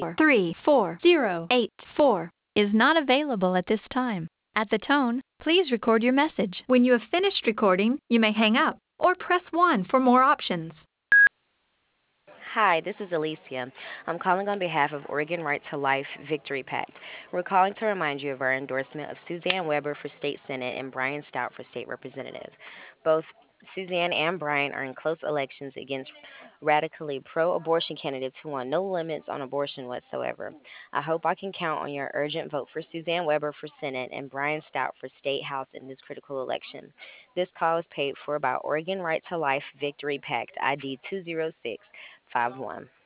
348084 is not available at this time. At the tone, please record your message. When you have finished recording, you may hang up or press 1 for more options. Hi, this is Alicia. I'm calling on behalf of Oregon Right to Life Victory Pact. We're calling to remind you of our endorsement of Suzanne Weber for State Senate and Brian Stout for State Representative. Both Suzanne and Brian are in close elections against radically pro abortion candidates who want no limits on abortion whatsoever. I hope I can count on your urgent vote for Suzanne Weber for Senate and Brian Stout for State House in this critical election. This call is paid for by Oregon Right to Life Victory Pact ID 20651.